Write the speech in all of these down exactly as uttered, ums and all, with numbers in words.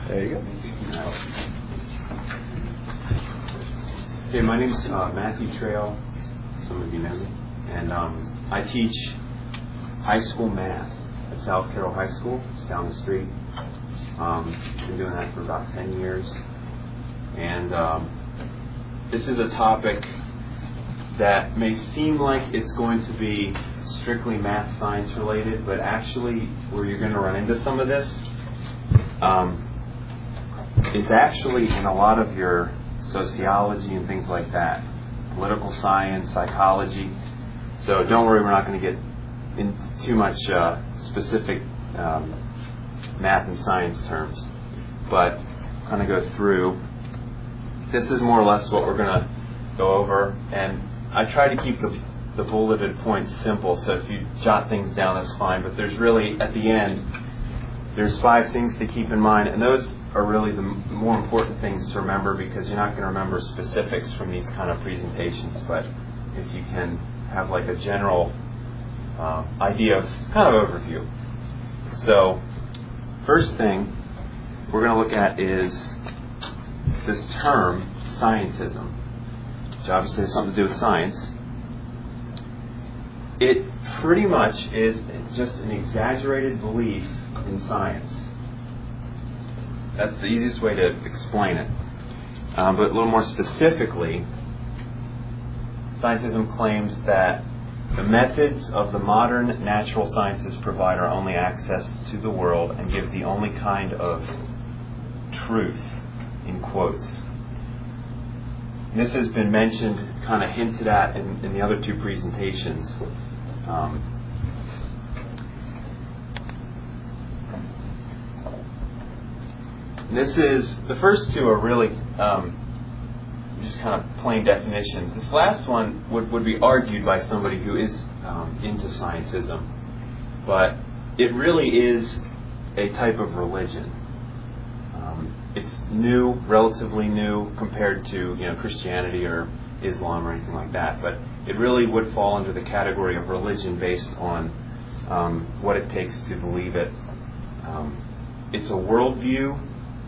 There you go. Okay, my name's uh, Matthew Trail. Some of you know me. And um, I teach high school math at South Carroll High School. It's down the street. Um, been doing that for about ten years. And um, this is a topic that may seem like it's going to be strictly math science related, but actually where you're going to run into some of this um, is actually in a lot of your sociology and things like that, political science, psychology. So don't worry, we're not going to get into too much uh, specific um, math and science terms, but kind of go through. This is more or less what we're going to go over, and I try to keep the, the bulleted points simple, so if you jot things down, that's fine. But there's really, at the end, there's five things to keep in mind, and those are really the m- more important things to remember, because you're not going to remember specifics from these kind of presentations. But if you can have like a general uh, idea of kind of overview. So, first thing we're going to look at is this term, scientism, which obviously has something to do with science. It pretty much is just an exaggerated belief in science. That's the easiest way to explain it. Um, but a little more specifically, scientism claims that the methods of the modern natural sciences provide our only access to the world and give the only kind of truth, in quotes. This has been mentioned, kind of hinted at in, in the other two presentations. Um, this is, the first two are really um, just kind of plain definitions. This last one would, would be argued by somebody who is um, into scientism, but it really is a type of religion. It's new, relatively new, compared to you know Christianity or Islam or anything like that. But it really would fall under the category of religion based on um, what it takes to believe it. Um, it's a worldview,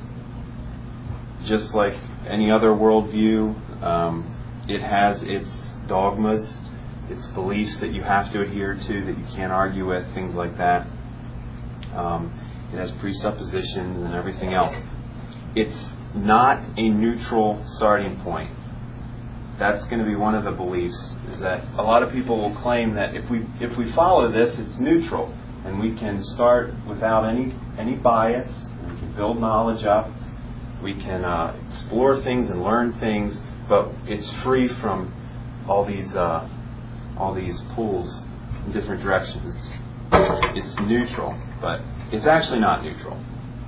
just like any other worldview. Um, it has its dogmas, its beliefs that you have to adhere to, that you can't argue with, things like that. Um, it has presuppositions and everything else. It's not a neutral starting point. That's going to be one of the beliefs, is that a lot of people will claim that if we if we follow this, it's neutral, and we can start without any any bias, we can build knowledge up, we can uh, explore things and learn things, but it's free from all these uh, all these pulls in different directions. It's, it's neutral, but it's actually not neutral.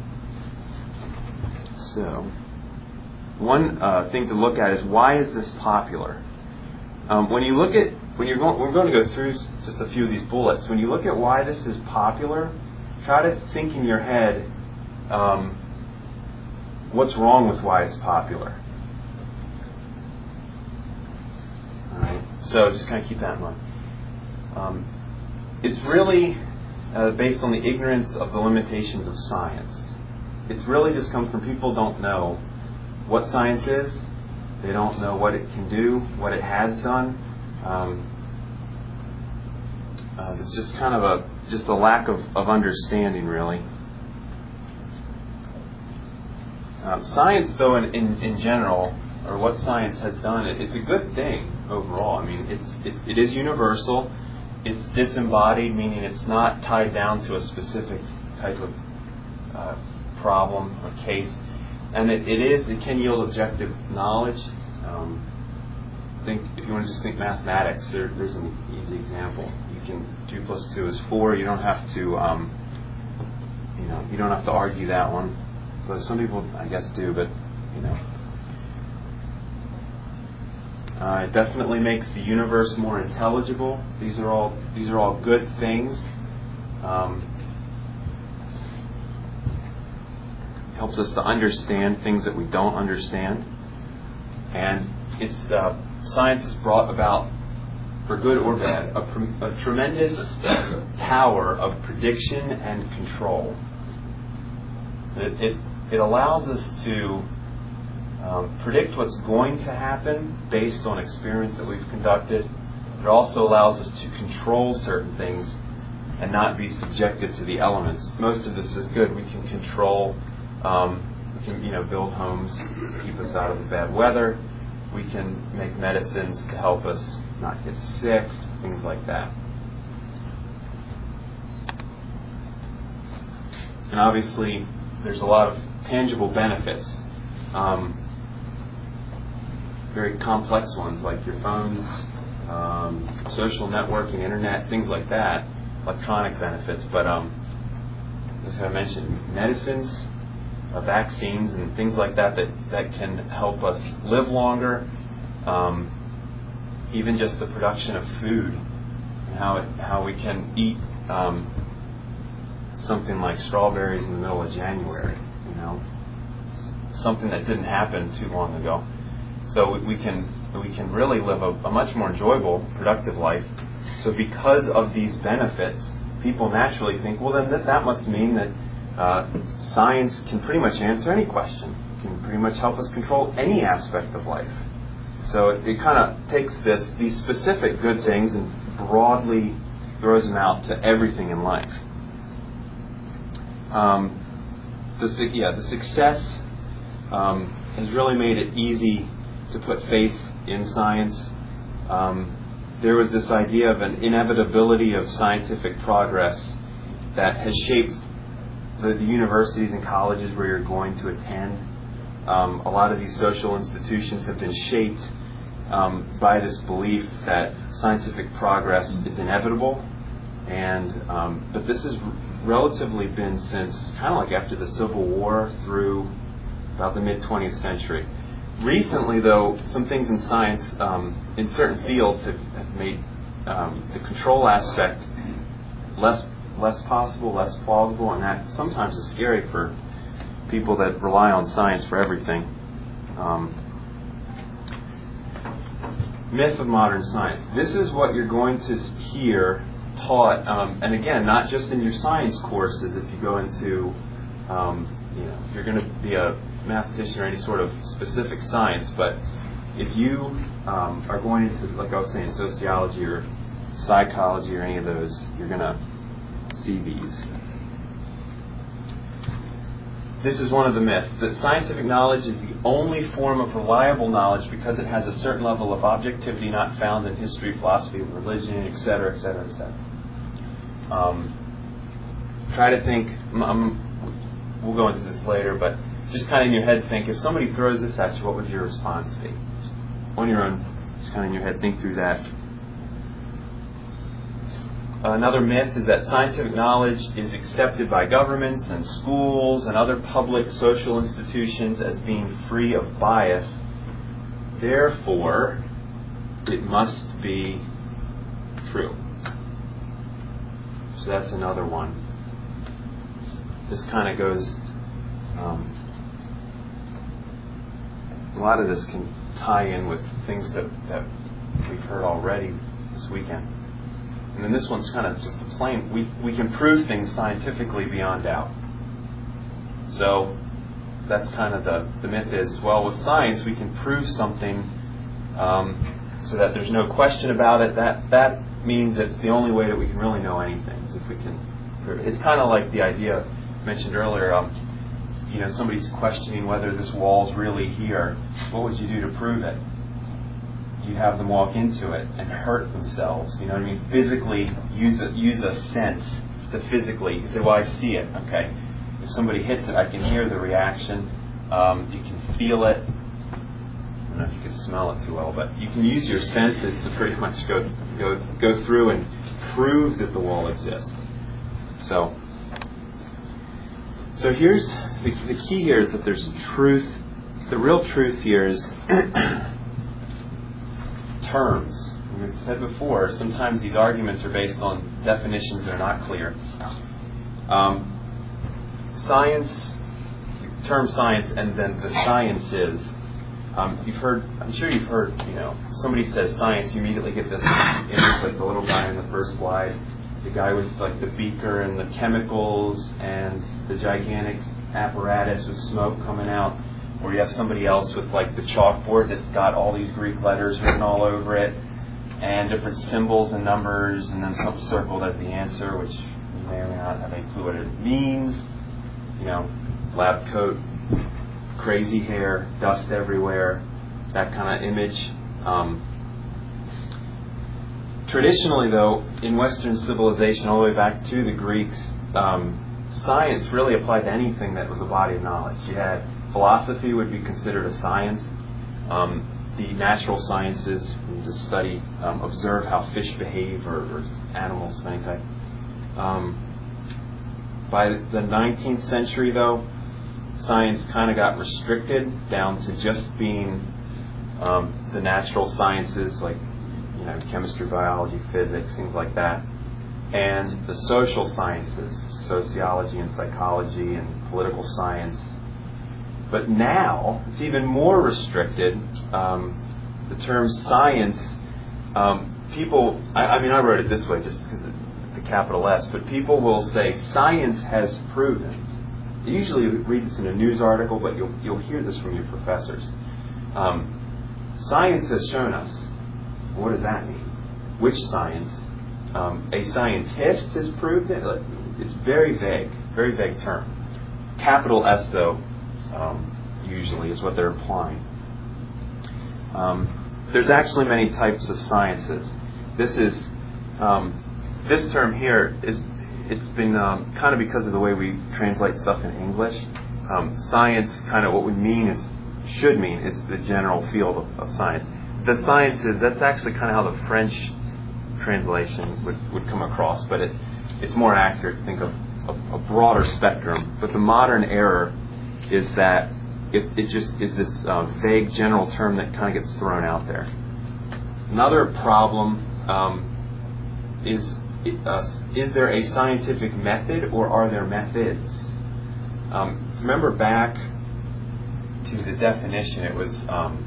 So, one uh, thing to look at is, why is this popular? Um, when you look at, when you're going, we're going to go through just a few of these bullets. When you look at why this is popular, try to think in your head, um, what's wrong with why it's popular? All right. So just kind of keep that in mind. Um, it's really uh, based on the ignorance of the limitations of science. It's really just comes from people don't know what science is. They don't know what it can do, what it has done. Um, uh, it's just kind of a just a lack of, of understanding, really. Um, science, though, in, in, in general, or what science has done, it, it's a good thing overall. I mean, it's it, it is universal. It's disembodied, meaning it's not tied down to a specific type of uh, problem or case, and it, it is it can yield objective knowledge. Um, think if you want to just think mathematics, there, there's an easy example. You can two plus two is four. You don't have to um, you know you don't have to argue that one. But some people, I guess, do. But you know, uh, it definitely makes the universe more intelligible. These are all these are all good things. Um, helps us to understand things that we don't understand, and it's uh, science has brought about, for good or bad, a, pr- a tremendous power of prediction and control. It, it it allows us to um, predict what's going to happen based on experiments that we've conducted. It also allows us to control certain things and not be subjected to the elements. Most of this is good. We can control, um, we can, you know, build homes to keep us out of the bad weather. We can make medicines to help us not get sick, things like that. And obviously, there's a lot of tangible benefits. Um, very complex ones like your phones, um, social networking, internet, things like that, electronic benefits. But um, as I mentioned, medicines, uh, vaccines, and things like that, that that can help us live longer. Um, even just the production of food, and how it, how we can eat um, something like strawberries in the middle of January, you know, something that didn't happen too long ago. So we can we can really live a, a much more enjoyable, productive life. So because of these benefits, people naturally think, well, then that, that must mean that uh, science can pretty much answer any question, can pretty much help us control any aspect of life. So it, it kind of takes this these specific good things and broadly throws them out to everything in life. Um, the yeah, the success um, has really made it easy to put faith in science. Um, there was this idea of an inevitability of scientific progress that has shaped the, the universities and colleges where you're going to attend. Um, a lot of these social institutions have been shaped um, by this belief that scientific progress is inevitable, and um, but this has relatively been since kind of like after the Civil War through about the mid twentieth century. Recently, though, some things in science, um, in certain fields, have, have made um, the control aspect less less possible, less plausible, and that sometimes is scary for people that rely on science for everything. Um, myth of modern science. This is what you're going to hear taught, um, and again, not just in your science courses. If you go into, um, you know, if you're going to be a mathematician or any sort of specific science, but if you um, are going into, like I was saying, sociology or psychology or any of those, you're going to see these. This is one of the myths, that scientific knowledge is the only form of reliable knowledge because it has a certain level of objectivity not found in history, philosophy, religion, et cetera, et cetera, et cetera. Um, try to think, um, we'll go into this later, but just kind of in your head think, if somebody throws this at you, what would your response be? On your own, just kind of in your head think through that. Another myth is that scientific knowledge is accepted by governments and schools and other public social institutions as being free of bias. Therefore, it must be true. So that's another one. This kind of goes, um, a lot of this can tie in with things that, that we've heard already this weekend. And then this one's kind of just a plain, we, we can prove things scientifically beyond doubt. So that's kind of the, the myth is, well, with science we can prove something um, so that there's no question about it. That that means it's the only way that we can really know anything, is if we can prove it. It's kind of like the idea mentioned earlier, um, you know, somebody's questioning whether this wall's really here. What would you do to prove it? You have them walk into it and hurt themselves. You know what I mean? Physically use a, use a sense to physically. You say, well, I see it. Okay. If somebody hits it, I can hear the reaction. Um, you can feel it. I don't know if you can smell it too well, but you can use your senses to pretty much go go go through and prove that the wall exists. So, so here's the, the key here is that there's truth. The real truth here is terms. We've said before, sometimes these arguments are based on definitions that are not clear. Um, science, the term science, and then the sciences. Um, you've heard, I'm sure you've heard, you know, somebody says science, you immediately get this image like the little guy in the first slide. the guy with like the beaker and the chemicals and the gigantic apparatus with smoke coming out, or you have somebody else with like the chalkboard that's got all these Greek letters written all over it and different symbols and numbers, and then some circled as the answer, which you may or may not have any clue what it means. You know, lab coat, crazy hair, dust everywhere, that kind of image. Um, Traditionally, though, in Western civilization, all the way back to the Greeks, um, science really applied to anything that was a body of knowledge. You had philosophy would be considered a science. Um, the natural sciences, to study, um, observe how fish behave, or, or animals of any type. Um, by the nineteenth century, though, science kind of got restricted down to just being um, the natural sciences, like you know, chemistry, biology, physics, things like that, and the social sciences, sociology and psychology and political science. But now it's even more restricted. Um, the term science, um, people, I, I mean, I wrote it this way just because of the capital S, but people will say science has proven. You usually read this in a news article, but you'll you'll hear this from your professors. Um, science has shown us. What does that mean? Which science? Um, a scientist has proved it? It's very vague, very vague term. Capital S, though, um, usually is what they're implying. Um, there's actually many types of sciences. This is, um, this term here is, it's been um, kind of because of the way we translate stuff in English. Um, science, kind of what we mean is, should mean, is the general field of, of science. The sciences, that's actually kind of how the French translation would, would come across, but it, it's more accurate to think of a, a broader spectrum. But the modern error is that it, it just is this uh, vague general term that kind of gets thrown out there. Another problem um, is, uh, is there a scientific method, or are there methods? Um, remember back to the definition, it was... Um,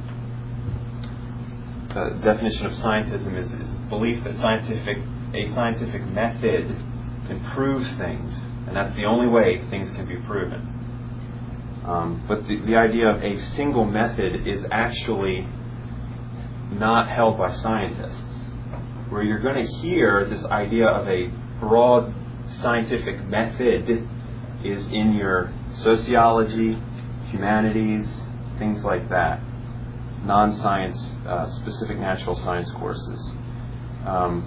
The definition of scientism is, is belief that scientific a scientific method can prove things, and that's the only way things can be proven. Um, but the, the idea of a single method is actually not held by scientists. Where you're going to hear this idea of a broad scientific method is in your sociology, humanities, things like that. Non-science, uh, specific natural science courses. Um,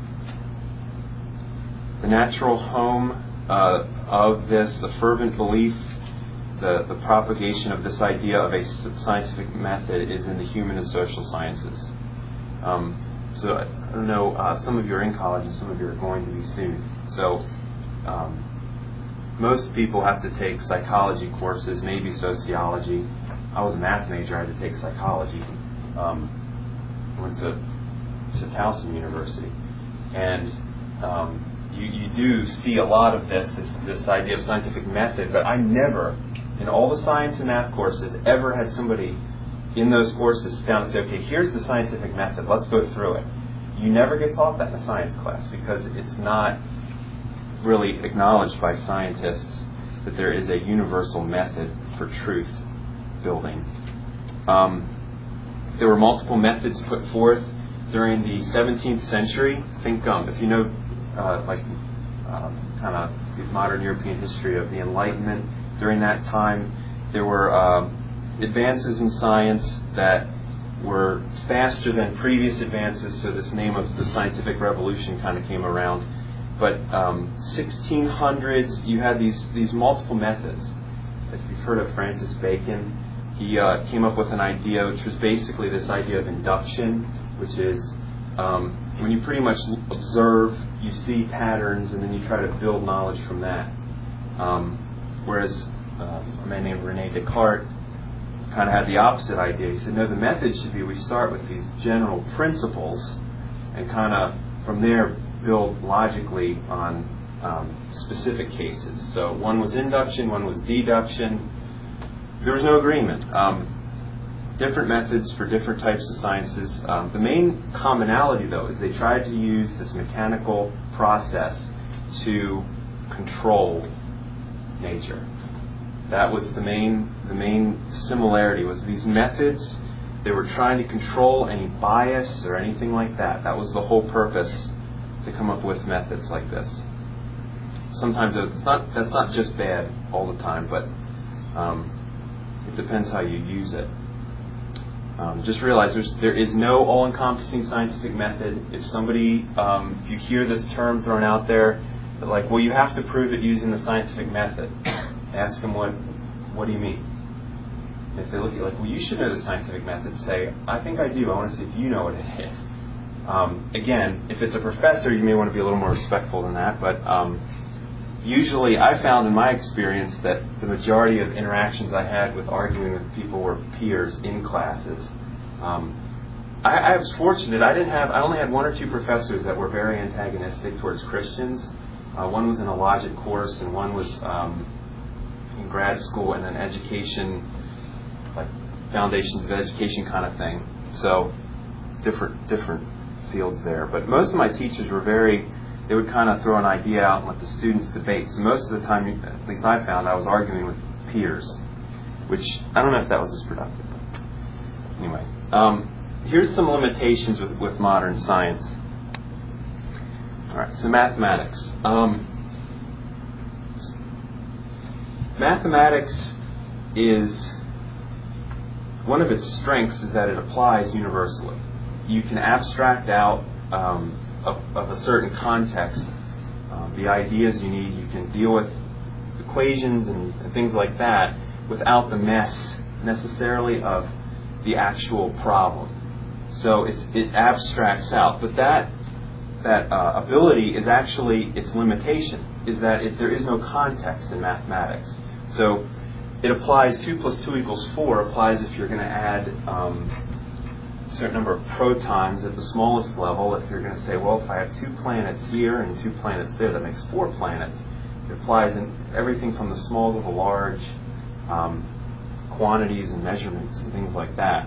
the natural home uh, of this, the fervent belief, the, the propagation of this idea of a scientific method is in the human and social sciences. Um, so I don't know, uh, some of you are in college and some of you are going to be soon. So um, most people have to take psychology courses, maybe sociology. I was a math major, I had to take psychology. Um, went to, to Towson University, and um, you, you do see a lot of this, this, this idea of scientific method, but I never, in all the science and math courses, ever had somebody in those courses sit down and say, okay, here's the scientific method, let's go through it. You never get taught that in a science class because it's not really acknowledged by scientists that there is a universal method for truth building. Um, There were multiple methods put forth during the seventeenth century. Think, um, if you know, uh, like, uh, kind of the modern European history of the Enlightenment, during that time, there were uh, advances in science that were faster than previous advances, so this name of the scientific revolution kind of came around. But um, sixteen hundreds, you had these, these multiple methods. If you've heard of Francis Bacon, he uh, came up with an idea which was basically this idea of induction, which is um, when you pretty much observe, you see patterns, and then you try to build knowledge from that. Um, whereas um, a man named Rene Descartes kind of had the opposite idea. He said, no, the method should be we start with these general principles and kind of from there build logically on um, specific cases. So one was induction, one was deduction. There was no agreement. Um, different methods for different types of sciences. Um, the main commonality, though, is they tried to use this mechanical process to control nature. That was the main the main similarity, was these methods, they were trying to control any bias or anything like that. That was the whole purpose, to come up with methods like this. Sometimes it's not that's not just bad all the time, but um, it depends how you use it. Um, just realize there's, there is no all-encompassing scientific method. If somebody, um, if you hear this term thrown out there, like, well, you have to prove it using the scientific method, ask them, what, what do you mean? And if they look at you like, well, you should know the scientific method, say, I think I do. I want to see if you know what it is. Um, again, if it's a professor, you may want to be a little more respectful than that, but um, usually I found in my experience that the majority of interactions I had with arguing with people were peers in classes. Um, I, I was fortunate. I didn't have. I only had one or two professors that were very antagonistic towards Christians. Uh, one was in a logic course, and one was um, in grad school in an education, like foundations of education kind of thing. So different different fields there. But most of my teachers were very. They would kind of throw an idea out and let the students debate. So most of the time, at least I found, I was arguing with peers, which I don't know if that was as productive. But anyway, um, here's some limitations with, with modern science. All right, so mathematics. Um, mathematics is, one of its strengths is that it applies universally. You can abstract out um, Of, of a certain context, um, the ideas you need. You can deal with equations and, and things like that without the mess necessarily of the actual problem. So it's, it abstracts out. But that that uh, ability is actually its limitation, is that it, there is no context in mathematics. So it applies, two plus two equals four applies if you're going to add um, a certain number of protons at the smallest level. If you're going to say, well, if I have two planets here and two planets there, that makes four planets. It applies in everything from the small to the large, um, quantities and measurements and things like that.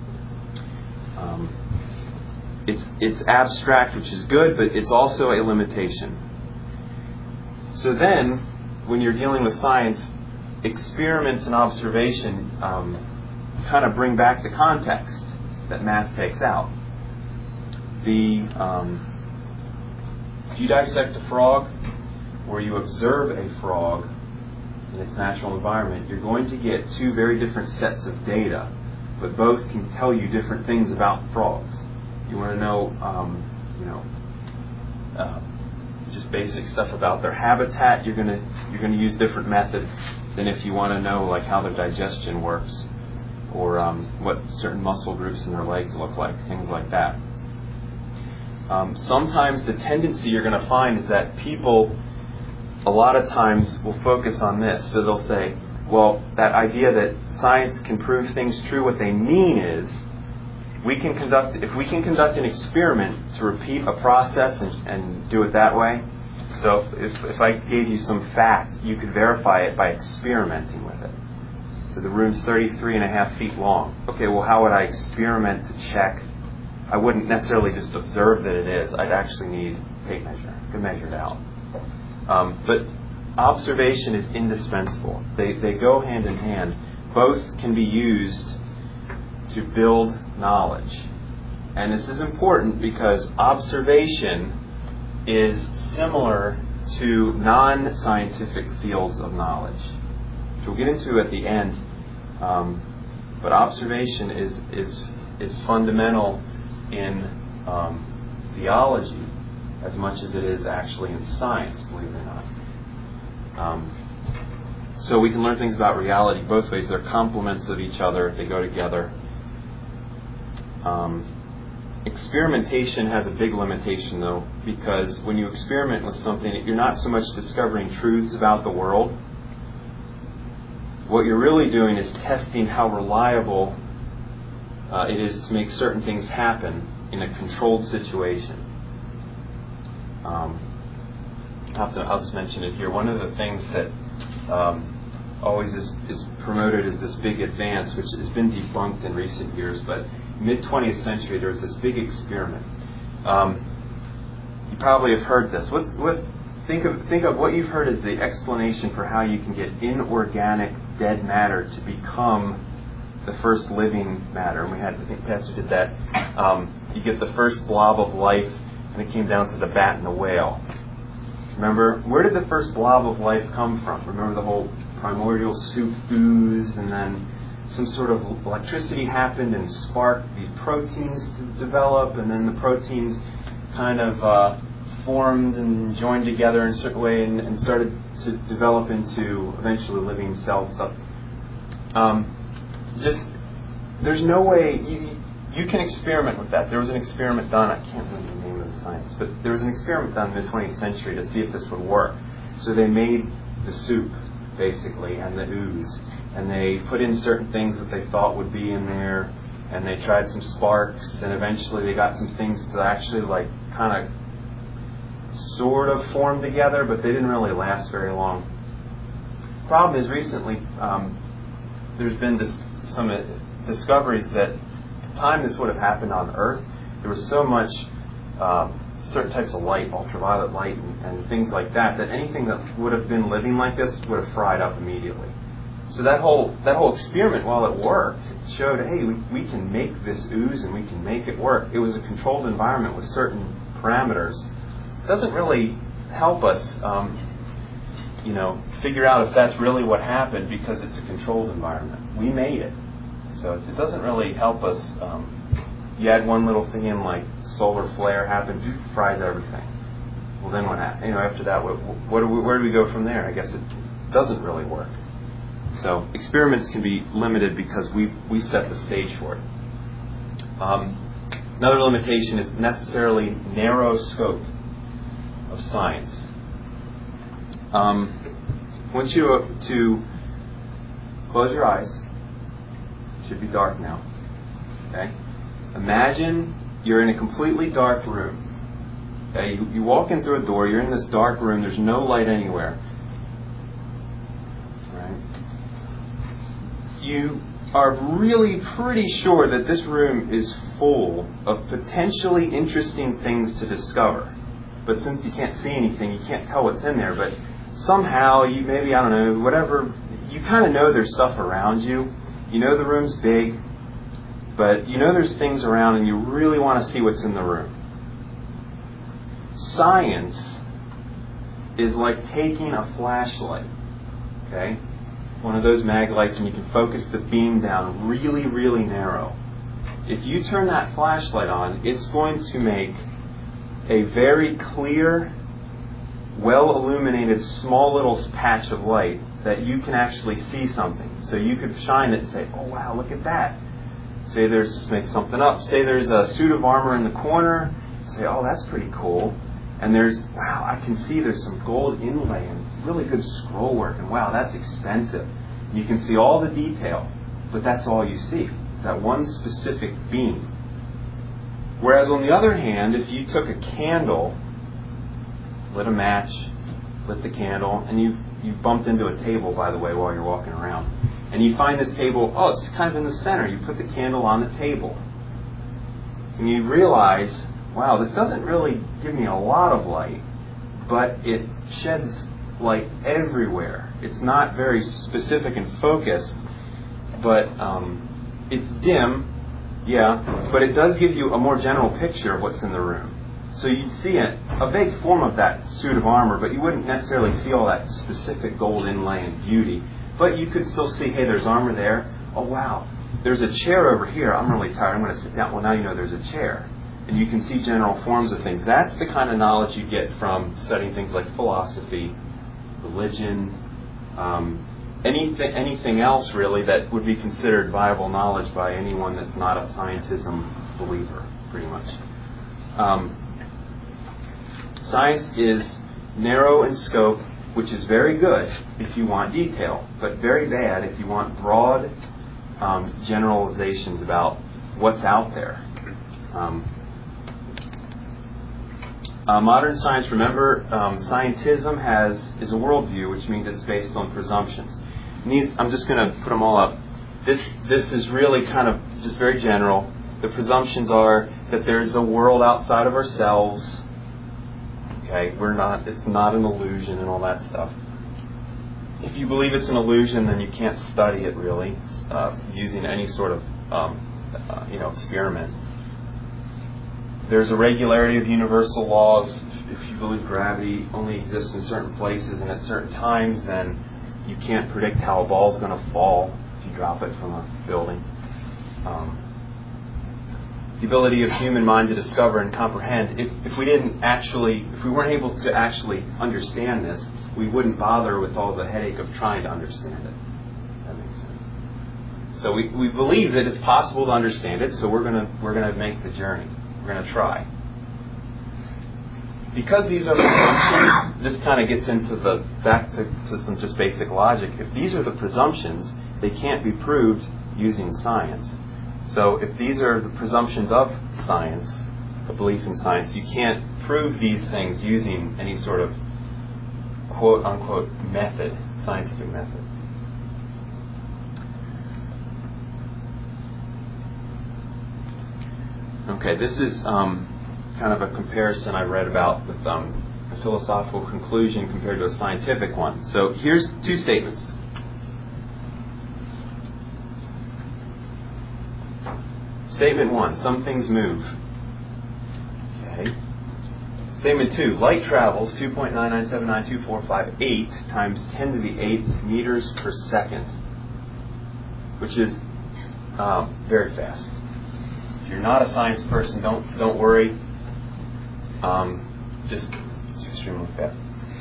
Um, it's it's abstract, which is good, but it's also a limitation. So then, when you're dealing with science, experiments and observation um, kind of bring back the context that math takes out. The um, if you dissect a frog, or you observe a frog in its natural environment, you're going to get two very different sets of data, but both can tell you different things about frogs. You want to know, um, you know, uh, just basic stuff about their habitat. You're going to you're going to use different methods than if you want to know, like, how their digestion works, or um, what certain muscle groups in their legs look like, things like that. Um, sometimes the tendency you're going to find is that people, a lot of times, will focus on this. So they'll say, well, that idea that science can prove things true, what they mean is, we can conduct, if we can conduct an experiment to repeat a process and, and do it that way. So if, if I gave you some fact, you could verify it by experimenting with it. So the room's thirty-three and a half feet long. Okay, well, how would I experiment to check? I wouldn't necessarily just observe that it is. I'd actually need tape measure to measure it out. Um, but observation is indispensable. They they go hand in hand. Both can be used to build knowledge. And this is important because observation is similar to non-scientific fields of knowledge, which we'll get into at the end. Um, but observation is is is fundamental in um, theology as much as it is actually in science, believe it or not. Um, so we can learn things about reality both ways. They're complements of each other. They go together. Um, experimentation has a big limitation, though, because when you experiment with something, you're not so much discovering truths about the world. What you're really doing is testing how reliable uh, it is to make certain things happen in a controlled situation. Um, I'll, have to, I'll just mention it here. One of the things that um, always is, is promoted as this big advance, which has been debunked in recent years, but mid-twentieth century there was this big experiment. Um, you probably have heard this. What's, what think of think of what you've heard as the explanation for how you can get inorganic dead matter to become the first living matter. And we had, I think Pastor did that. Um, you get the first blob of life, and it came down to the bat and the whale. Remember, where did the first blob of life come from? Remember the whole primordial soup ooze, and then some sort of electricity happened and sparked these proteins to develop, and then the proteins kind of uh, formed and joined together in a certain way and, and started to develop into eventually living cell stuff. Um, just, there's no way, you, you can experiment with that. There was an experiment done, I can't remember the name of the science, but there was an experiment done in the twentieth century to see if this would work. So they made the soup, basically, and the ooze, and they put in certain things that they thought would be in there, and they tried some sparks, and eventually they got some things to actually like kind of sort of form together, but they didn't really last very long. Problem is, recently um, there's been dis- some uh, discoveries that at the time this would have happened on Earth, there was so much um, certain types of light, ultraviolet light, and, and things like that, that anything that would have been living like this would have fried up immediately. So that whole that whole experiment, while it worked, it showed, hey, we, we can make this ooze and we can make it work. It was a controlled environment with certain parameters. It doesn't really help us, um, you know, figure out if that's really what happened because it's a controlled environment. We made it. So it doesn't really help us. Um, you add one little thing in, like solar flare happened, fries everything. Well, then what happened? You know, after that, what, what do we, where do we go from there? I guess it doesn't really work. So experiments can be limited because we, we set the stage for it. Um, another limitation is necessarily narrow scope of science. Um, I want you to close your eyes. It should be dark now. Okay? Imagine you're in a completely dark room. Okay? You, you walk in through a door, you're in this dark room, there's no light anywhere. You are really pretty sure that this room is full of potentially interesting things to discover. But since you can't see anything, you can't tell what's in there. But somehow, you maybe, I don't know, whatever, you kind of know there's stuff around you. You know the room's big, but you know there's things around and you really want to see what's in the room. Science is like taking a flashlight, okay? One of those mag lights, and you can focus the beam down really, really narrow. If you turn that flashlight on, it's going to make a very clear, well-illuminated, small little patch of light that you can actually see something. So you could shine it and say, oh, wow, look at that. Say there's, just make something up. Say there's a suit of armor in the corner. Say, oh, that's pretty cool. And there's, wow, I can see there's some gold inlay and really good scroll work, and wow, that's expensive. You can see all the detail, but that's all you see, that one specific beam. Whereas on the other hand, if you took a candle, lit a match, lit the candle, and you've, you bumped into a table, by the way, while you're walking around, and you find this table, oh, it's kind of in the center. You put the candle on the table, and you realize, wow, this doesn't really give me a lot of light, but it sheds light everywhere. It's not very specific and focused, but um, it's dim, yeah, but it does give you a more general picture of what's in the room. So you'd see a, a vague form of that suit of armor, but you wouldn't necessarily see all that specific gold inlay and beauty. But you could still see, hey, there's armor there. Oh, wow, there's a chair over here. I'm really tired. I'm going to sit down. Well, now you know there's a chair. And you can see general forms of things. That's the kind of knowledge you get from studying things like philosophy, religion, um, anything, anything else really that would be considered viable knowledge by anyone that's not a scientism believer, pretty much. Um, science is narrow in scope, which is very good if you want detail, but very bad if you want broad um, generalizations about what's out there. Um, Uh, modern science, remember, um, scientism has is a worldview, which means it's based on presumptions. And these, I'm just going to put them all up. This this is really kind of just very general. The presumptions are that there's a world outside of ourselves. Okay, we're not. It's not an illusion and all that stuff. If you believe it's an illusion, then you can't study it really uh, using any sort of um, uh, you know experiment. There's a regularity of universal laws. If you believe gravity only exists in certain places and at certain times, then you can't predict how a ball's going to fall if you drop it from a building. Um, the ability of human mind to discover and comprehend. If, if we didn't actually, if we weren't able to actually understand this, we wouldn't bother with all the headache of trying to understand it. That makes sense. So we, we believe that it's possible to understand it, so we're gonna we're gonna make the journey. We're gonna try. Because these are presumptions, this kind of gets into the back to, to some just basic logic. If these are the presumptions, they can't be proved using science. So if these are the presumptions of science, a belief in science, you can't prove these things using any sort of quote-unquote method, scientific method. Okay, this is um, kind of a comparison I read about with um, a philosophical conclusion compared to a scientific one. So here's two statements. Statement one, some things move. Okay. Statement two, light travels two point nine nine seven nine two four five eight times ten to the eighth meters per second, which is um, very fast. If you're not a science person, don't don't worry. Um, just it's extremely fast.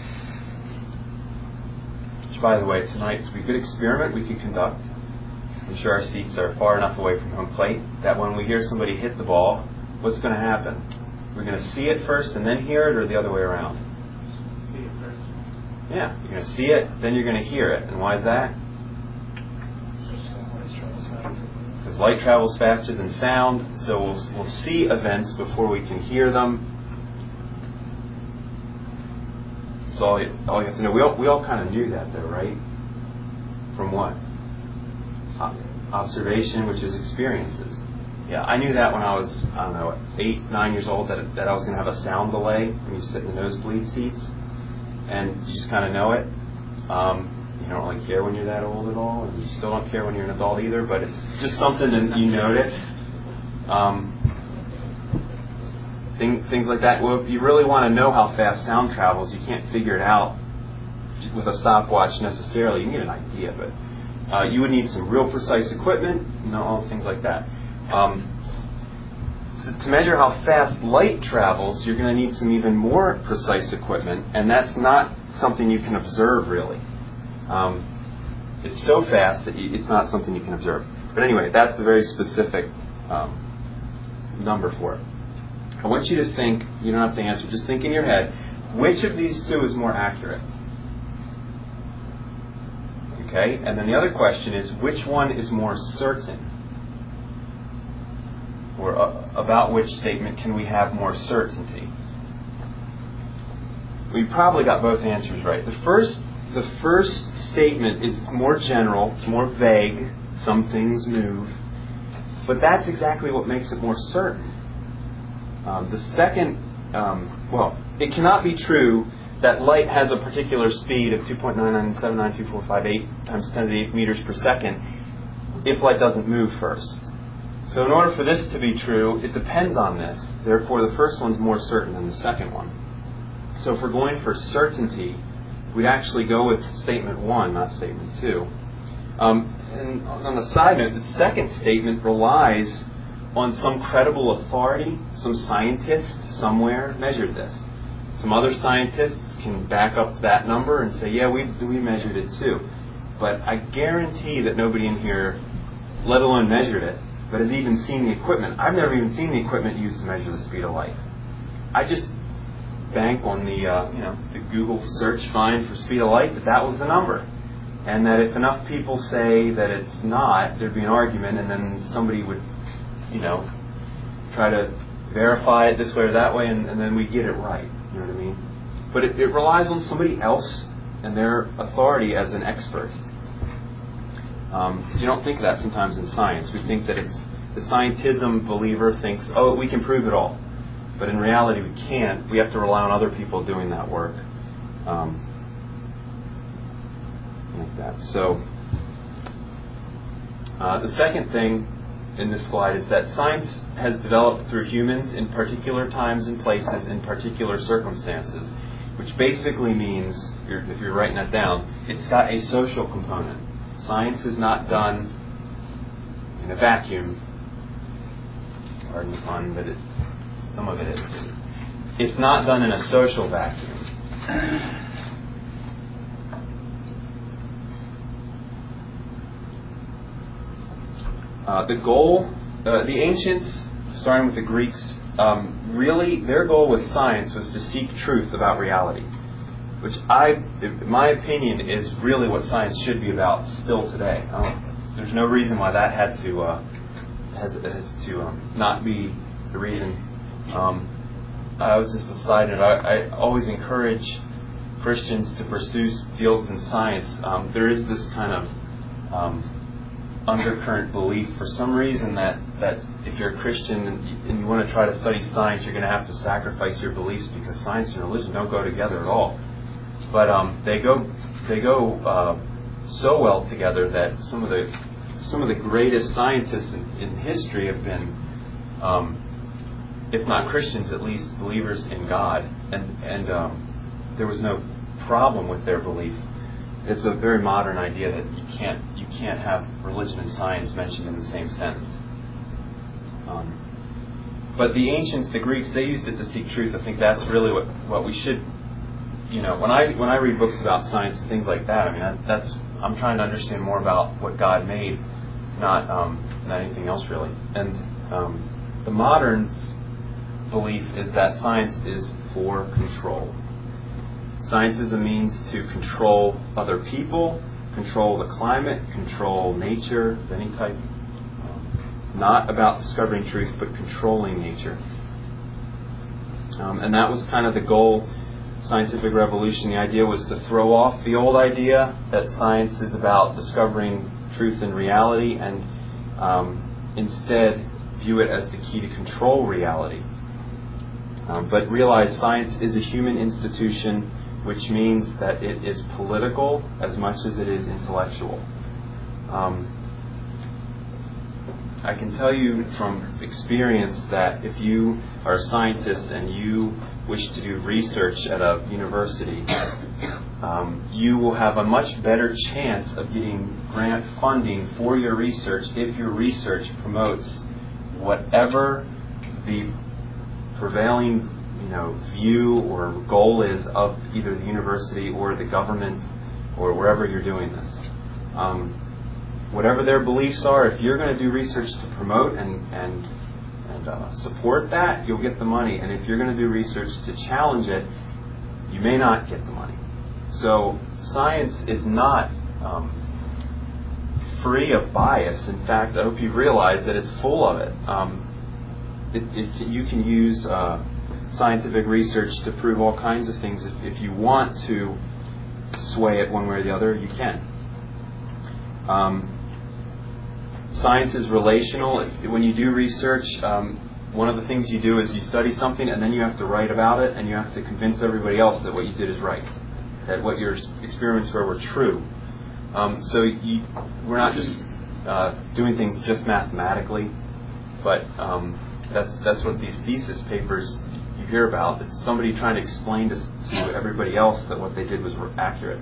Which, by the way, tonight would be a good experiment we could conduct. I'm sure our seats are far enough away from home plate that when we hear somebody hit the ball, what's going to happen? We're going to see it first and then hear it, or the other way around? See it first. Yeah, you're going to see it, then you're going to hear it. And why is that? Because light travels faster than sound, so we'll, we'll see events before we can hear them. So all you, all you have to know, we all, we all kind of knew that though, right? From what? Observation, which is experiences. Yeah, I knew that when I was, I don't know, eight, nine years old, that, that I was going to have a sound delay when you sit in the nosebleed seats. And you just kind of know it. Um, you don't really care when you're that old at all, and you still don't care when you're an adult either, but it's just something that you notice. Um, thing, things like that. Well, if you really want to know how fast sound travels, you can't figure it out with a stopwatch necessarily. You can get an idea, but Uh, you would need some real precise equipment, you know, all things like that. Um, so to measure how fast light travels, you're going to need some even more precise equipment, and that's not something you can observe, really. Um, it's so fast that you, it's not something you can observe. But anyway, that's the very specific um, number for it. I want you to think, you don't have to answer, just think in your head, which of these two is more accurate? Okay, and then the other question is, which one is more certain? Or uh, about which statement can we have more certainty? We probably got both answers right. The first, the first statement is more general, it's more vague. Some things move, but that's exactly what makes it more certain. Um, the second, um, well, it cannot be true that light has a particular speed of two point nine nine seven nine two four five eight times ten to the eighth meters per second if light doesn't move first. So in order for this to be true, it depends on this. Therefore, the first one's more certain than the second one. So if we're going for certainty, we'd actually go with statement one, not statement two. Um, and on the side note, the second statement relies on some credible authority. Some scientist somewhere measured this. Some other scientists can back up that number and say, yeah, we we measured it too. But I guarantee that nobody in here, let alone measured it, but has even seen the equipment. I've never even seen the equipment used to measure the speed of light. I just bank on the uh, you know the Google search find for speed of light that that was the number, and that if enough people say that it's not, there'd be an argument, and then somebody would you know try to verify it this way or that way, and, and then we get it right. You know what I mean? But it, it relies on somebody else and their authority as an expert. Um, you don't think of that sometimes in science. We think that it's the scientism believer thinks, oh, we can prove it all. But in reality, we can't. We have to rely on other people doing that work. Um, like that. So, uh, the second thing in this slide is that science has developed through humans in particular times and places in particular circumstances, which basically means, if you're, if you're writing that down, it's got a social component. Science is not done in a vacuum. Pardon the pun, but it, some of it is. It's not done in a social vacuum. Uh, the goal, uh, the ancients, starting with the Greeks, um, really their goal with science was to seek truth about reality, which I, in my opinion, is really what science should be about still today. Um, there's no reason why that had to uh, has, has to um, not be the reason. Um, I was just a side note. I, I always encourage Christians to pursue fields in science. Um, there is this kind of um, undercurrent belief for some reason that, that if you're a Christian and you, and you want to try to study science, you're going to have to sacrifice your beliefs because science and religion don't go together at all. But um, they go they go uh, so well together that some of the some of the greatest scientists in, in history have been, um, if not Christians, at least believers in God, and and um, there was no problem with their belief. It's a very modern idea that you can't you can't have religion and science mentioned in the same sentence. Um, but the ancients, the Greeks, they used it to seek truth. I think that's really what, what we should, you know, when I when I read books about science and things like that, I mean, that, that's I'm trying to understand more about what God made, not um, not anything else really. And um, the moderns' belief is that science is for control. Science is a means to control other people, control the climate, control nature of any type. Um, not about discovering truth, but controlling nature. Um, and that was kind of the goal, scientific revolution. The idea was to throw off the old idea that science is about discovering truth and reality, and um, instead view it as the key to control reality. Um, but realize science is a human institution, which means that it is political as much as it is intellectual. Um, I can tell you from experience that if you are a scientist and you wish to do research at a university, um, you will have a much better chance of getting grant funding for your research if your research promotes whatever the prevailing you know, view or goal is of either the university or the government or wherever you're doing this. Um, whatever their beliefs are, if you're going to do research to promote and and, and uh, support that, you'll get the money. And if you're going to do research to challenge it, you may not get the money. So science is not um, free of bias. In fact, I hope you've realized that it's full of it. Um, it, it you can use Uh, scientific research to prove all kinds of things. If, if you want to sway it one way or the other, you can. Um, science is relational. If, when you do research, um, one of the things you do is you study something and then you have to write about it and you have to convince everybody else that what you did is right, that what your experiments were were true. Um, so you, we're not just uh, doing things just mathematically, but um, that's that's what these thesis papers hear about. It's somebody trying to explain to, to everybody else that what they did was accurate,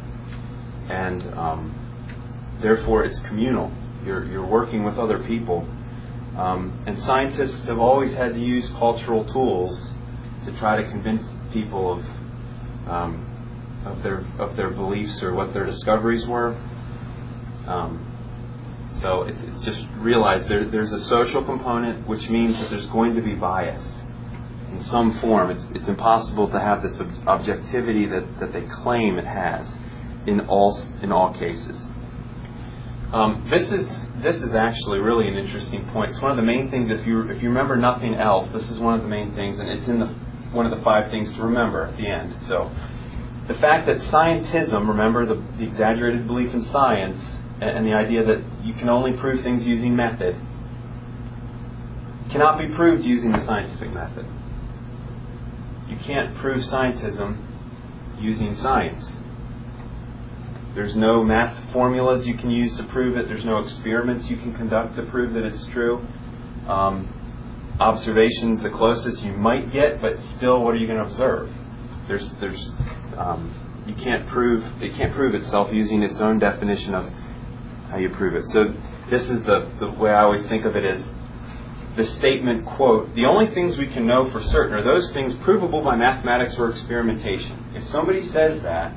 and um, therefore it's communal. You're you're working with other people, um, and scientists have always had to use cultural tools to try to convince people of um, of their of their beliefs or what their discoveries were. Um, so it, it just realize there there's a social component, which means that there's going to be bias in some form. It's it's impossible to have this ob- objectivity that, that they claim it has in all in all cases. Um, this is this is actually really an interesting point. It's one of the main things. If you if you remember nothing else, this is one of the main things, and it's in the one of the five things to remember at the end. So, the fact that scientism, remember the, the exaggerated belief in science, and, and the idea that you can only prove things using method, cannot be proved using the scientific method. you can't prove scientism using science. There's no math formulas you can use to prove it. There's no experiments you can conduct to prove that it's true. Um, observations, the closest you might get, but still, what are you going to observe? There's, there's, um, you can't prove it can't prove itself using its own definition of how you prove it. So this is the the way I always think of it is the statement, quote, the only things we can know for certain are those things provable by mathematics or experimentation. If somebody says that,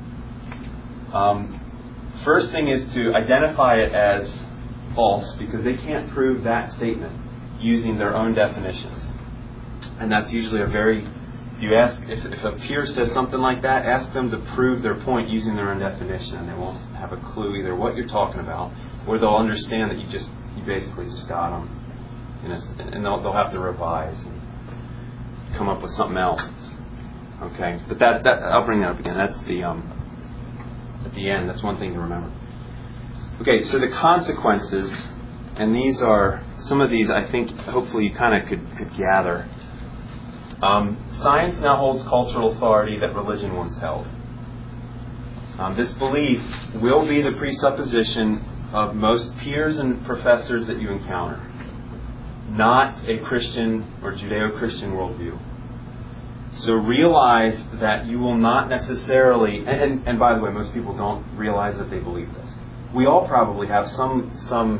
um, first thing is to identify it as false because they can't prove that statement using their own definitions. And that's usually a very, if you ask, if, if a peer says something like that, ask them to prove their point using their own definition, and they won't have a clue either what you're talking about, or they'll understand that you just, you basically just got them. And they'll, they'll have to revise and come up with something else. Okay, but that, that I'll bring that up again. That's the um, at the end. That's one thing to remember. Okay, so the consequences, and these are some of these. I think hopefully you kind of could could gather. Um, science now holds cultural authority that religion once held. Um, this belief will be the presupposition of most peers and professors that you encounter. Not a Christian or Judeo-Christian worldview. So realize that you will not necessarily, and, and, and by the way, most people don't realize that they believe this. We all probably have some some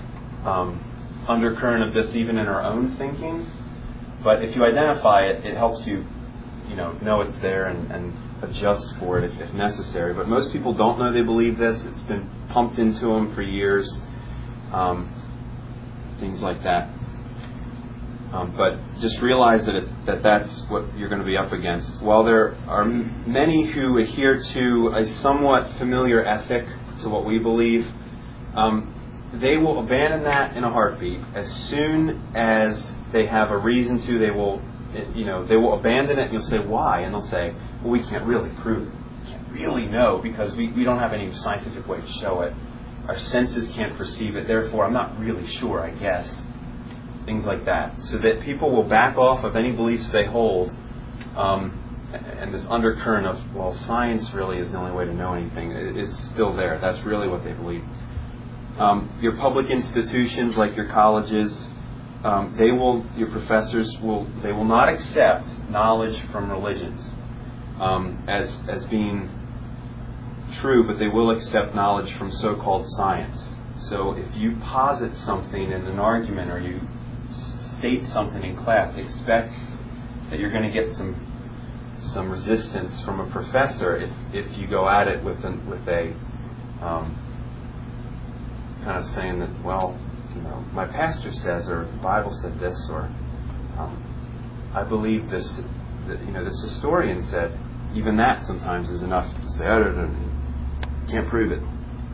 um, undercurrent of this even in our own thinking, but if you identify it, it helps you, you know, know it's there and, and adjust for it if, if necessary. But most people don't know they believe this. It's been pumped into them for years, um, things like that. Um, but just realize that it's, that that's what you're going to be up against. While there are m- many who adhere to a somewhat familiar ethic to what we believe, um, they will abandon that in a heartbeat. As soon as they have a reason to, they will, you know, they will abandon it. And you'll say, why? And they'll say, well, we can't really prove it. We can't really know because we, we don't have any scientific way to show it. Our senses can't perceive it. Therefore, I'm not really sure, I guess. Things like that, so that people will back off of any beliefs they hold, um, and this undercurrent of, well, science really is the only way to know anything, it's still there. That's really what they believe. Um, your public institutions, like your colleges, um, they will, your professors will, they will not accept knowledge from religions um, as as being true, but they will accept knowledge from so-called science. So if you posit something in an argument or you state something in class, expect that you're going to get some some resistance from a professor if, if you go at it with an, with a um, kind of saying that, well, you know, my pastor says, or the Bible said this, or um, I believe this, that, you know, this historian said. Even that sometimes is enough to say, oh, no, no, no, can't prove it.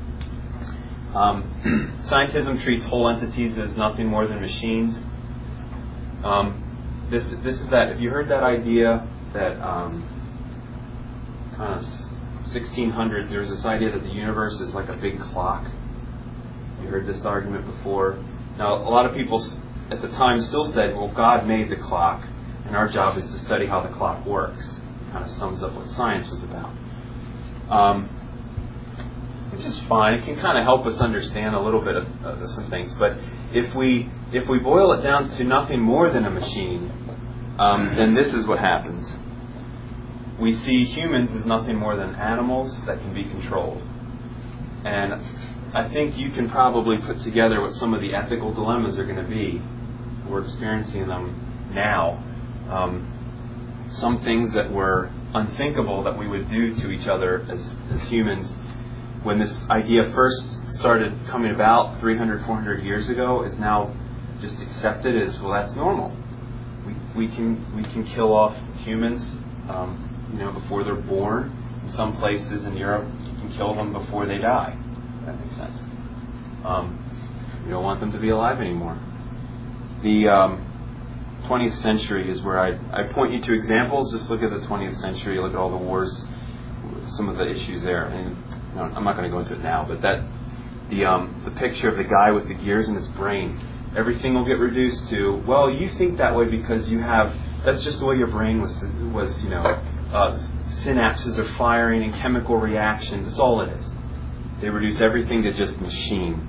Um, scientism treats whole entities as nothing more than machines. Um, this this is that. If you heard that idea that um, kind of sixteen hundreds, there was this idea that the universe is like a big clock. You heard this argument before. Now, a lot of people at the time still said, well, God made the clock, and our job is to study how the clock works. It kind of sums up what science was about. Um, It's just fine. It can kind of help us understand a little bit of, of some things. But if we if we boil it down to nothing more than a machine, um, then this is what happens. We see humans as nothing more than animals that can be controlled. And I think you can probably put together what some of the ethical dilemmas are going to be. We're experiencing them now. Um, some things that were unthinkable that we would do to each other as, as humans when this idea first started coming about three hundred, four hundred years ago, is now just accepted as, well, that's normal. We we can we can kill off humans, um, you know, before they're born. In some places in Europe, you can kill them before they die. If that makes sense. Um, you don't want them to be alive anymore. The um, twentieth century is where I I point you to examples. Just look at the twentieth century. Look at all the wars, some of the issues there. And no, I'm not going to go into it now, but that the um, the picture of the guy with the gears in his brain, everything will get reduced to, well, you think that way because you have that's just the way your brain was, was you know, uh, synapses are firing and chemical reactions. That's all it is. They reduce everything to just machine.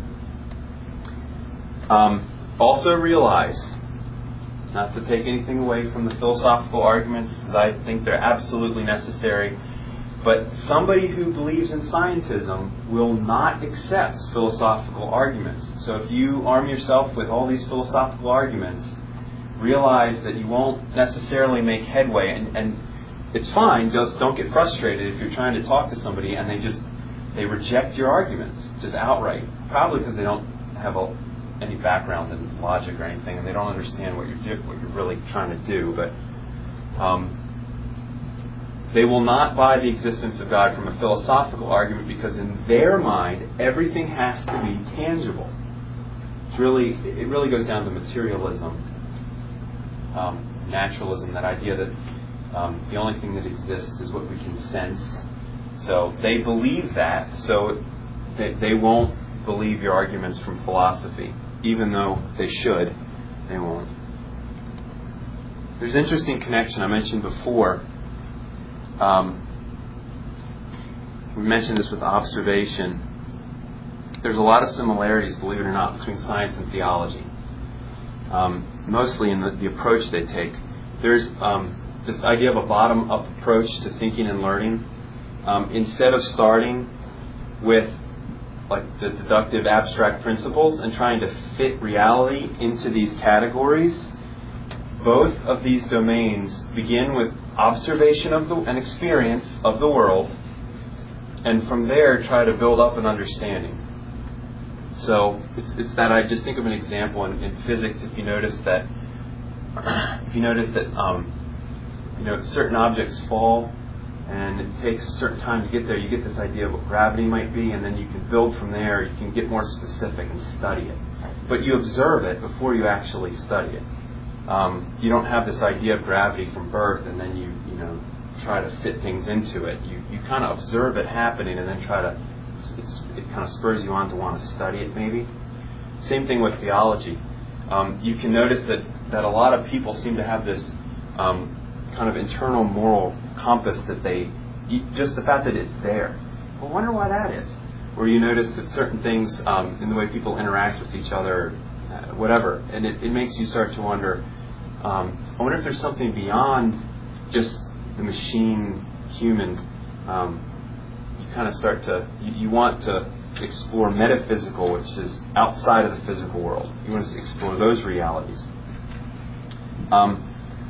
Um, also realize, not to take anything away from the philosophical arguments, because I think they're absolutely necessary, but somebody who believes in scientism will not accept philosophical arguments. So if you arm yourself with all these philosophical arguments, realize that you won't necessarily make headway. And, and it's fine, just don't get frustrated if you're trying to talk to somebody and they just they reject your arguments, just outright. Probably because they don't have a, any background in logic or anything, and they don't understand what you're do, what you're really trying to do. But um, they will not buy the existence of God from a philosophical argument, because in their mind everything has to be tangible. It's really, it really goes down to materialism, um, naturalism, that idea that um, the only thing that exists is what we can sense. So they believe that, so they, they won't believe your arguments from philosophy, even though they should. They won't. There's an interesting connection I mentioned before. Um, we mentioned this with observation. There's a lot of similarities, believe it or not, between science and theology. Um, mostly in the, the approach they take. There's um, this idea of a bottom-up approach to thinking and learning. Um, instead of starting with like the deductive abstract principles and trying to fit reality into these categories, both of these domains begin with observation of the, and experience of the world, and from there try to build up an understanding. So it's, it's that I just think of an example in, in physics. If you notice that, if you notice that, um, you know, certain objects fall, and it takes a certain time to get there, you get this idea of what gravity might be, and then you can build from there. You can get more specific and study it. But you observe it before you actually study it. Um, you don't have this idea of gravity from birth, and then you, you know, try to fit things into it. You you kind of observe it happening, and then try to, it's, it kind of spurs you on to want to study it maybe. Same thing with theology. Um, you can notice that, that a lot of people seem to have this um, kind of internal moral compass that they, just the fact that it's there. Well, I wonder why that is. Where you notice that certain things um, in the way people interact with each other, uh, whatever, and it, it makes you start to wonder, um, I wonder if there's something beyond just the machine, human. Um, you kind of start to, you, you want to explore metaphysical, which is outside of the physical world. You want to explore those realities. Um,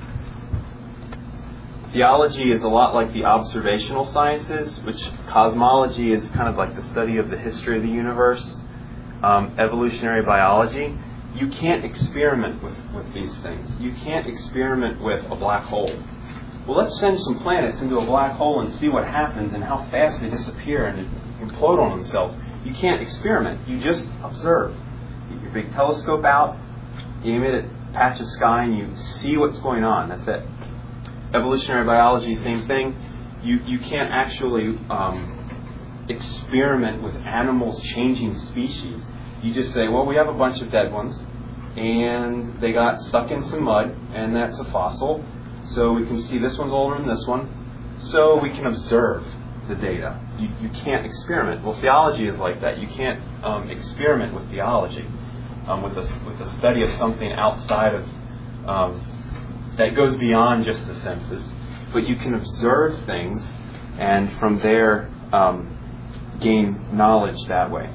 Theology is a lot like the observational sciences, which cosmology is kind of like the study of the history of the universe. Um, evolutionary biology, you can't experiment with, with these things. You can't experiment with a black hole. Well, let's send some planets into a black hole and see what happens and how fast they disappear and implode on themselves. You can't experiment. You just observe. You get your big telescope out, you aim it at a patch of sky, and you see what's going on. That's it. Evolutionary biology, same thing. You you can't actually um, experiment with animals changing species. You just say, well, we have a bunch of dead ones, and they got stuck in some mud, and that's a fossil. So we can see this one's older than this one. So we can observe the data. You you can't experiment. Well, theology is like that. You can't um, experiment with theology, um, with the with the study of something outside of. Um, that goes beyond just the senses, but you can observe things and from there um, gain knowledge that way.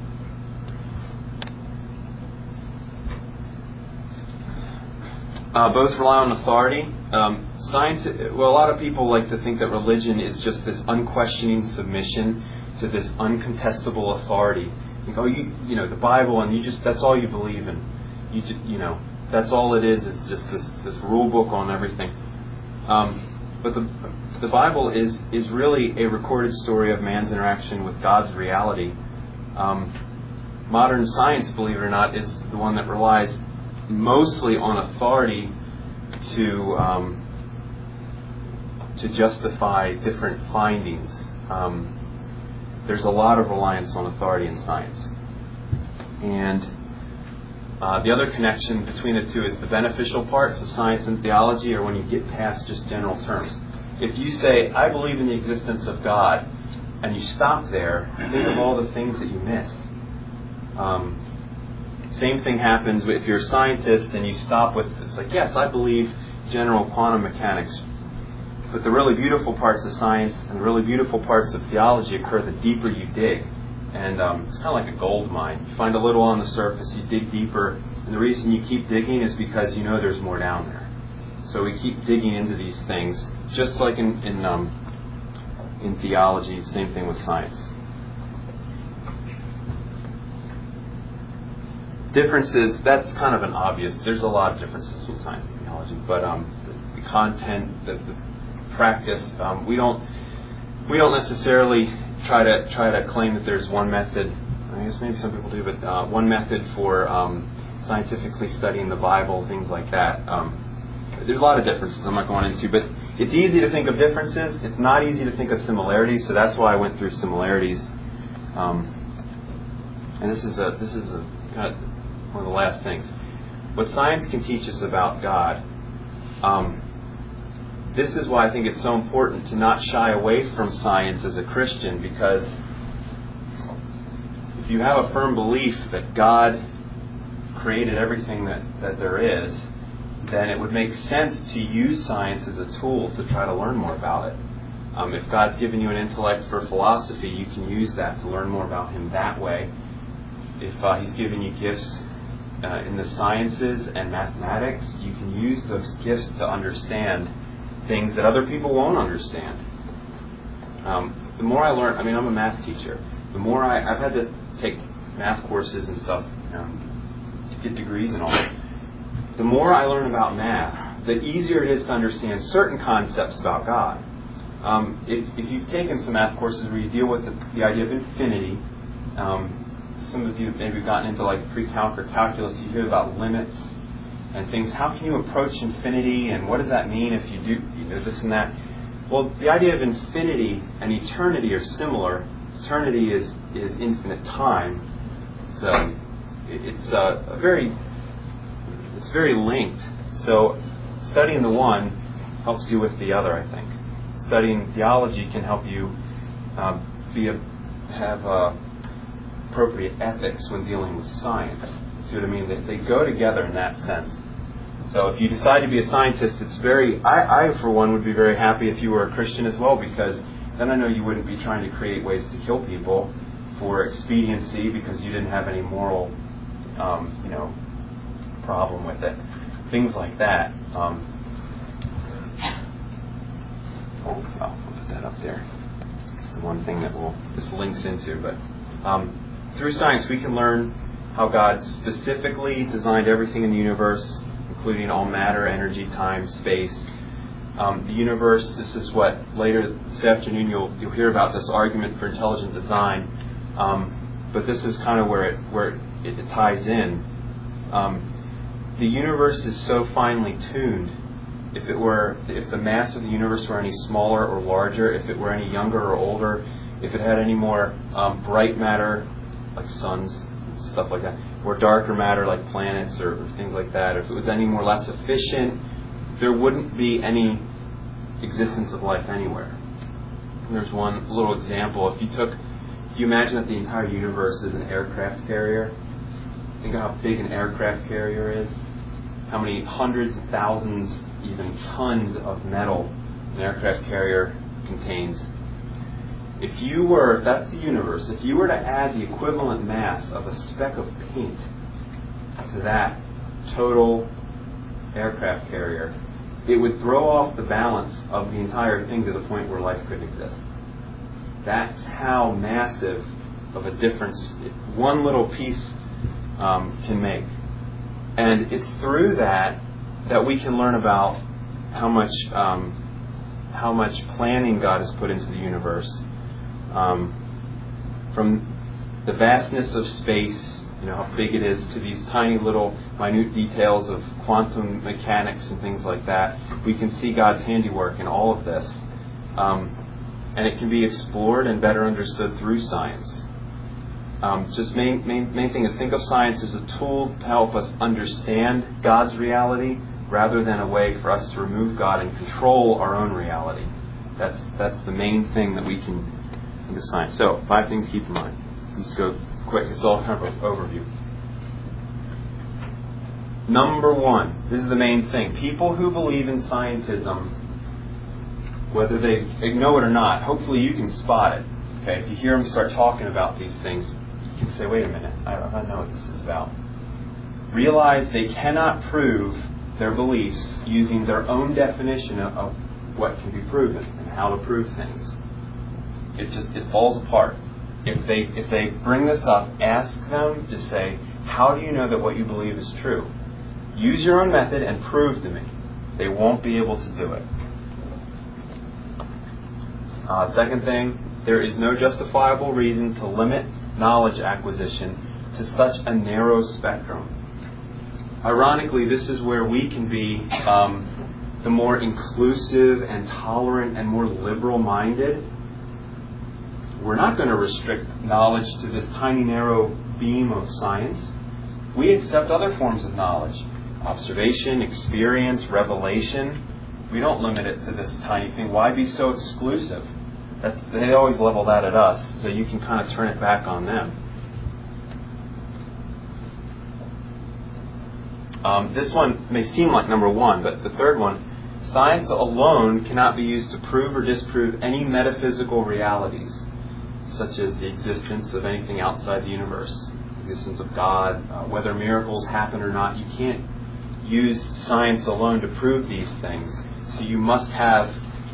Uh, both rely on authority. Um, science, well, a lot of people like to think that religion is just this unquestioning submission to this uncontestable authority. You go, you, you know, the Bible, and you just—that's all you believe in. You, just, you know. That's all it is. It's just this, this rule book on everything. Um, but the the Bible is is really a recorded story of man's interaction with God's reality. Um, modern science, believe it or not, is the one that relies mostly on authority to um, to justify different findings. Um, there's a lot of reliance on authority in science, and Uh, the other connection between the two is the beneficial parts of science and theology are when you get past just general terms. If you say, I believe in the existence of God, and you stop there, think of all the things that you miss. Um, same thing happens if you're a scientist and you stop with, it's like, yes, I believe general quantum mechanics. But the really beautiful parts of science and the really beautiful parts of theology occur the deeper you dig. And um, it's kind of like a gold mine. You find a little on the surface, you dig deeper, and the reason you keep digging is because you know there's more down there. So we keep digging into these things, just like in in, um, in theology, same thing with science. Differences, that's kind of an obvious, there's a lot of differences between science and theology, but um, the, the content, the, the practice, um, we don't we don't necessarily try to try to claim that there's one method. I guess maybe some people do, but uh, one method for um, scientifically studying the Bible, things like that. Um, there's a lot of differences I'm not going into, but it's easy to think of differences. It's not easy to think of similarities, so that's why I went through similarities. Um, and this is a this is a kind of one of the last things. What science can teach us about God. Um, This is why I think it's so important to not shy away from science as a Christian, because if you have a firm belief that God created everything that, that there is, then it would make sense to use science as a tool to try to learn more about it. Um, if God's given you an intellect for philosophy, you can use that to learn more about Him that way. If uh, He's given you gifts uh, in the sciences and mathematics, you can use those gifts to understand things that other people won't understand. Um, the more I learn, I mean, I'm a math teacher. The more I, I've had to take math courses and stuff um, to get degrees and all. The more I learn about math, the easier it is to understand certain concepts about God. Um, if, if you've taken some math courses where you deal with the, the idea of infinity, um, some of you maybe have gotten into like pre-calc or calculus, you hear about limits and things. How can you approach infinity, and what does that mean if you do you know, this and that? Well, the idea of infinity and eternity are similar. Eternity is, is infinite time. So it's uh, a very it's very linked. So studying the one helps you with the other, I think. Studying theology can help you uh, be a, have uh, appropriate ethics when dealing with science. See what I mean? They, they go together in that sense. So if you decide to be a scientist, it's very, I, I for one would be very happy if you were a Christian as well, because then I know you wouldn't be trying to create ways to kill people for expediency because you didn't have any moral, um, you know, problem with it. Things like that. Um, oh, I'll put that up there. It's the one thing that we'll, this links into. But um, through science, we can learn how God specifically designed everything in the universe, including all matter, energy, time, space. Um, the universe, this is what later this afternoon you'll you'll hear about this argument for intelligent design. Um, but this is kind of where it where it, it ties in. Um, the universe is so finely tuned. If it were, if the mass of the universe were any smaller or larger, if it were any younger or older, if it had any more um, bright matter, like suns, stuff like that, or darker matter like planets or, or things like that, if it was any more less efficient, there wouldn't be any existence of life anywhere. And there's one little example. If you took, if you imagine that the entire universe is an aircraft carrier, think of how big an aircraft carrier is, how many hundreds of thousands, even tons of metal an aircraft carrier contains. If you were, if that's the universe, if you were to add the equivalent mass of a speck of paint to that total aircraft carrier, it would throw off the balance of the entire thing to the point where life couldn't exist. That's how massive of a difference one little piece um, can make. And it's through that that we can learn about how much um, how much planning God has put into the universe. Um, from the vastness of space, you know, how big it is, to these tiny little minute details of quantum mechanics and things like that, we can see God's handiwork in all of this. Um, and it can be explored and better understood through science. Um, just main, main main thing is think of science as a tool to help us understand God's reality rather than a way for us to remove God and control our own reality. That's that's the main thing that we can think of science. So, five things to keep in mind. Let's go quick. It's all kind of an overview. Number one, this is the main thing. People who believe in scientism, whether they know it or not, hopefully you can spot it. Okay, if you hear them start talking about these things, you can say, wait a minute, I, I know what this is about. Realize they cannot prove their beliefs using their own definition of, of what can be proven and how to prove things. It just, it falls apart. If they, if they bring this up, ask them to say, how do you know that what you believe is true? Use your own method and prove to me. They won't be able to do it. Uh, second thing, there is no justifiable reason to limit knowledge acquisition to such a narrow spectrum. Ironically, this is where we can be um, the more inclusive and tolerant and more liberal-minded. We're not going to restrict knowledge to this tiny, narrow beam of science. We accept other forms of knowledge. Observation, experience, revelation. We don't limit it to this tiny thing. Why be so exclusive? That's, they always level that at us, so you can kind of turn it back on them. Um, this one may seem like number one, but the third one, science alone cannot be used to prove or disprove any metaphysical realities, such as the existence of anything outside the universe, existence of God, uh, whether miracles happen or not. You can't use science alone to prove these things. So you must have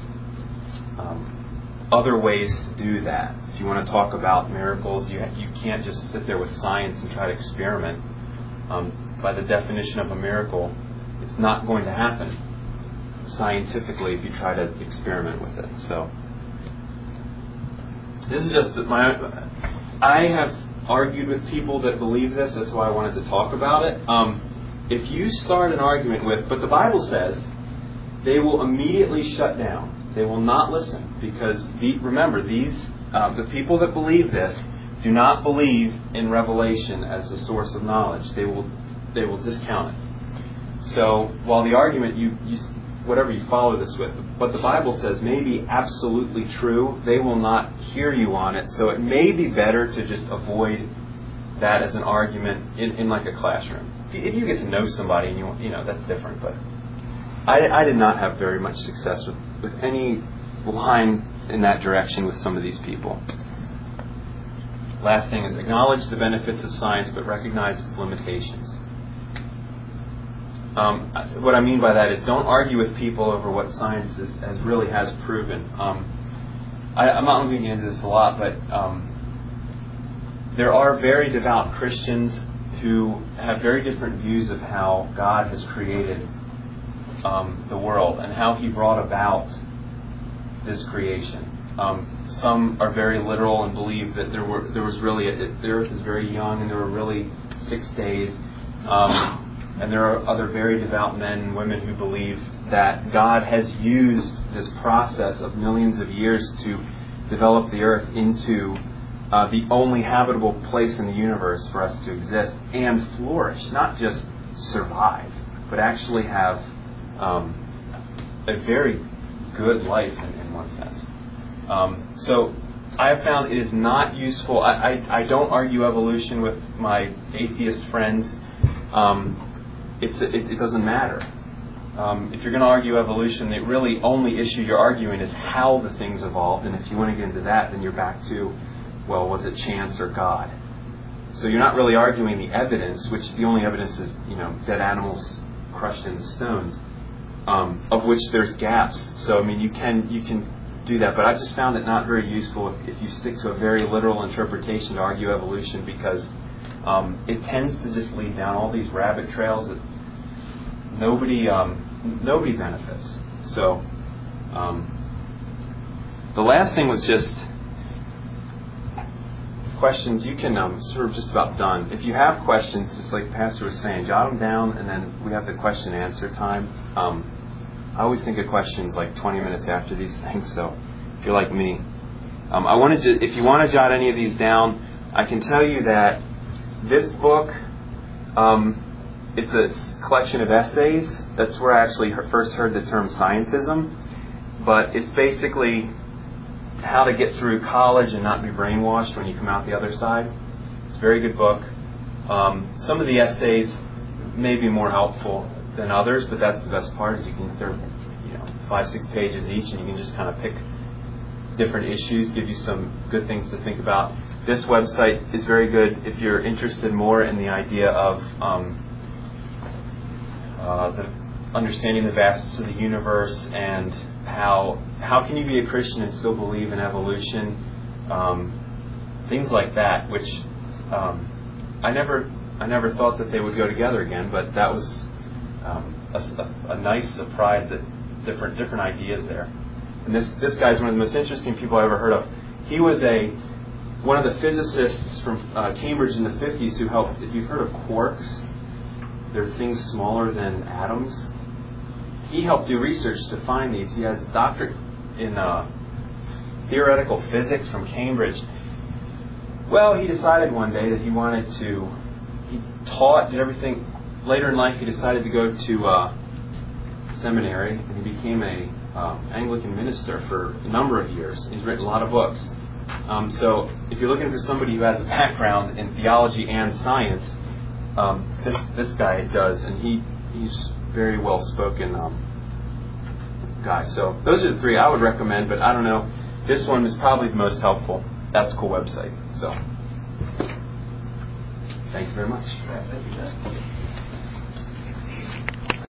um, other ways to do that. If you want to talk about miracles, you you can't just sit there with science and try to experiment. Um, by the definition of a miracle, it's not going to happen scientifically if you try to experiment with it. So this is just my. I have argued with people that believe this. That's why I wanted to talk about it. Um, if you start an argument with, but the Bible says, they will immediately shut down. They will not listen because the, remember these uh, the people that believe this do not believe in revelation as the source of knowledge. They will they will discount it. So while the argument you you whatever you follow this with, what the Bible says may be absolutely true, they will not hear you on it. So it may be better to just avoid that as an argument in, in like a classroom. If you get to know somebody and you you know that's different. But I, I did not have very much success with, with any line in that direction with some of these people. Last thing is acknowledge the benefits of science, but recognize its limitations. Um, what I mean by that is don't argue with people over what science is, has really has proven. Um, I, I'm not going to get into this a lot, but um, there are very devout Christians who have very different views of how God has created um, the world and how He brought about this creation. Um, some are very literal and believe that there were there was really a, the earth is very young and there were really six days. Um, And there are other very devout men and women who believe that God has used this process of millions of years to develop the earth into uh, the only habitable place in the universe for us to exist and flourish, not just survive, but actually have um, a very good life in, in one sense. Um, so I have found it is not useful. I, I, I don't argue evolution with my atheist friends. Um, It's, it, it doesn't matter. Um, if you're going to argue evolution, the really only issue you're arguing is how the things evolved. And if you want to get into that, then you're back to, well, was it chance or God? So you're not really arguing the evidence, which the only evidence is, you know, dead animals crushed into stones, um, of which there's gaps. So I mean, you can you can do that, but I've just found it not very useful if, if you stick to a very literal interpretation to argue evolution because. Um, it tends to just lead down all these rabbit trails that nobody um, nobody benefits. So um, the last thing was just questions. You can um, sort of just about done. If you have questions, just like Pastor was saying, jot them down, and then we have the question and answer time. Um, I always think of questions like twenty minutes after these things. So if you're like me, um, I wanted to. If you want to jot any of these down. I can tell you that this book, um, it's a collection of essays. That's where I actually first heard the term scientism. But it's basically how to get through college and not be brainwashed when you come out the other side. It's a very good book. Um, some of the essays may be more helpful than others, but that's the best part. Is you can they're you know five six pages each, and you can just kind of pick different issues, give you some good things to think about. This website is very good if you're interested more in the idea of um, uh, the understanding the vastness of the universe and how how can you be a Christian and still believe in evolution, um, things like that, which um, I never I never thought that they would go together again, but that was um, a, a, a nice surprise that different different ideas there. And this this guy's one of the most interesting people I ever heard of. He was a one of the physicists from uh, Cambridge in the fifties who helped. If you've heard of quarks, they're things smaller than atoms. He helped do research to find these. He has a doctorate in uh, theoretical physics from Cambridge. Well, he decided one day that he wanted to, he taught, did everything. Later in life, he decided to go to uh, seminary, and he became a um, Anglican minister for a number of years. He's written a lot of books. Um, so if you're looking for somebody who has a background in theology and science, um, this this guy does, and he he's very well spoken um, guy. So those are the three I would recommend, but I don't know. This one is probably the most helpful. That's a cool website. So thank you very much. Thank you, Jeff.